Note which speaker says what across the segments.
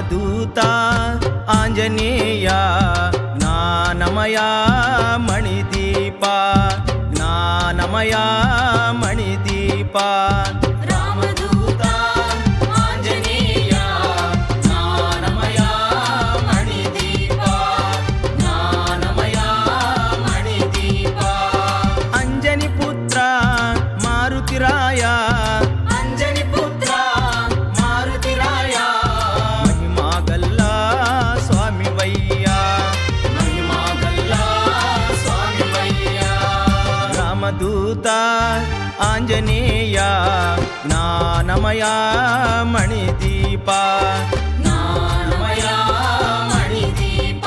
Speaker 1: రామదూత ఆంజనేయ జ్ఞానమయ మణిదీప జ్ఞానమయ మణిదీప
Speaker 2: రామదూత ఆంజనేయ జ్ఞానమయ మణిదీప జ్ఞానమయ మణిదీప
Speaker 1: అంజని పుత్ర మారుతిరాయ
Speaker 2: అంజని పుత్ర మారుతిరాయ
Speaker 1: మహిమాగల్లా స్వామివయ్యా
Speaker 2: మహిమాగల్లా స్వామివయ్యా
Speaker 1: రామదూత ఆంజనేయ జ్ఞానమయ మణిదీప
Speaker 2: జ్ఞానమయ మణిదీప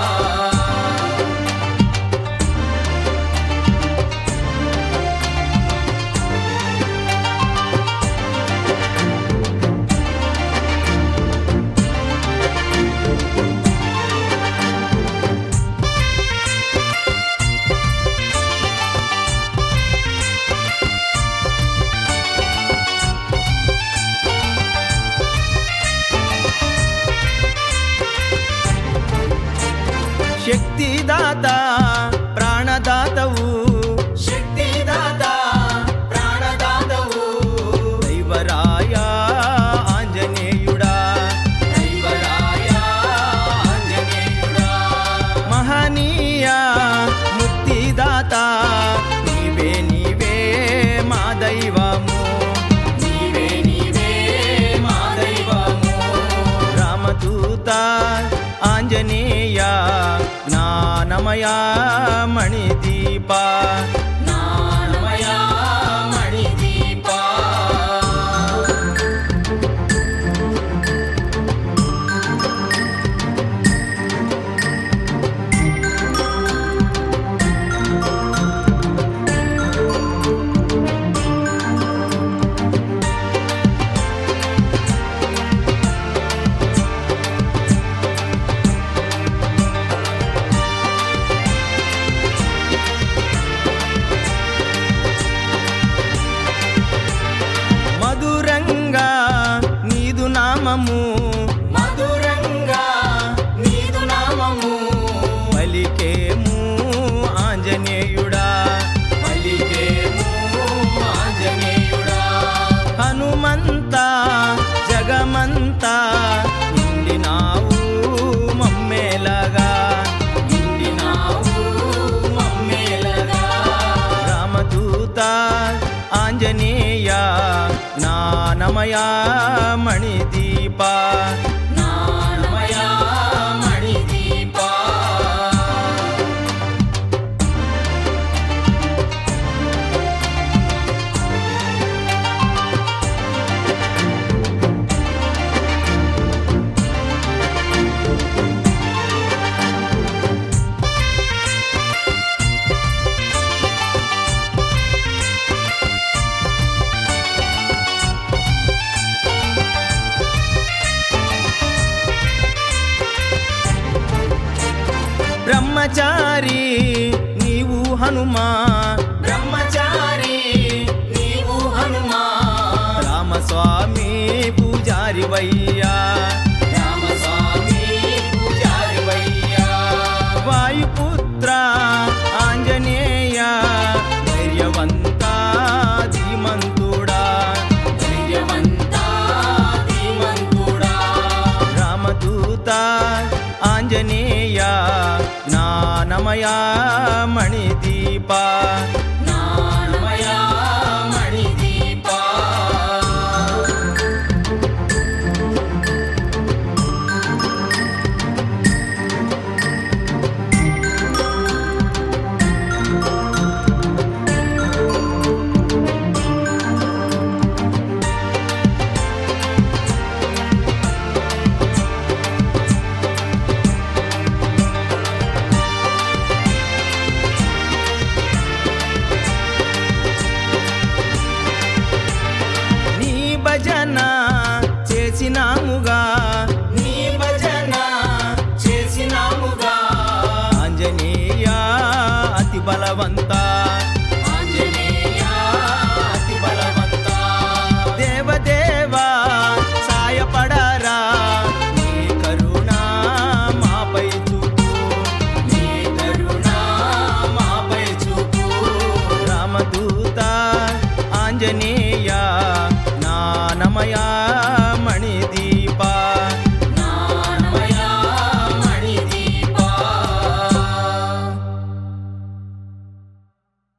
Speaker 1: శక్తిదాత ప్రాణదాతవు
Speaker 2: శక్తిదాత ప్రాణదాతవు
Speaker 1: దైవరాయ ఆంజనేయుడా
Speaker 2: దైవరాయ ఆంజనేయుడా
Speaker 1: మహనీయ ముక్తిదాత నీవే నీవే మా దైవము
Speaker 2: నీవే నీవే మా దైవము
Speaker 1: రామదూత ఆంజనేయ జ్ఞానమయ మణిదీప
Speaker 2: జ్ఞానమయ మణిదీప
Speaker 1: మధురంగా నీదు నామము
Speaker 2: మధురంగా నీదు నామము
Speaker 1: పలికేము ఆంజనేయుడా
Speaker 2: పలికేము ఆంజనేయుడా
Speaker 1: హనుమంత జగమంతా నిండినావు మమ్మేలగా
Speaker 2: నిండినావు మమ్మేలగా
Speaker 1: రామదూత ఆంజనేయ జ్ఞానమయ మణిదీప
Speaker 2: జ్ఞానమయ మణిదీప
Speaker 1: బ్రహ్మచారి నీవు హనుమా
Speaker 2: బ్రహ్మచారి నీవు హనుమా
Speaker 1: రామస్వామి పూజారివయ్యా
Speaker 2: రామస్వామి పూజారివయ్యా
Speaker 1: వాయుపుత్ర ఆంజనేయ ధైర్యవంత ధీమంతుడా
Speaker 2: ధైర్యవంతా ధీమంతుడా
Speaker 1: రామదూత ఆంజనేయ జ్ఞానమయ మణి